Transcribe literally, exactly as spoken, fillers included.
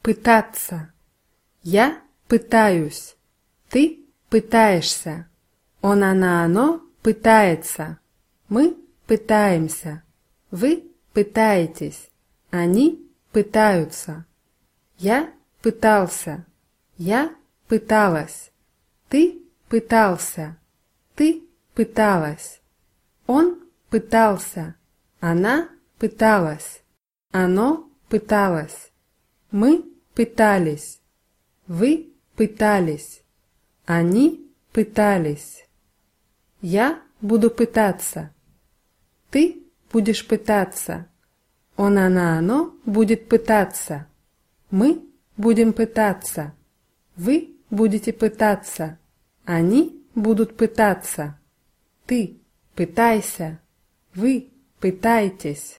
Пытаться. Я пытаюсь. Ты пытаешься. Он, она, оно пытается. Мы пытаемся. Вы пытаетесь. Они пытаются. Я пытался. Я пыталась. Ты пытался. Ты пыталась. Он пытался. Она пыталась. Оно пыталось. Мы пытались. Вы пытались. Они пытались. Я буду пытаться. Ты будешь пытаться. Он, она, оно будет пытаться. Мы будем пытаться. Вы будете пытаться. Они будут пытаться. Ты пытайся. Вы пытаетесь.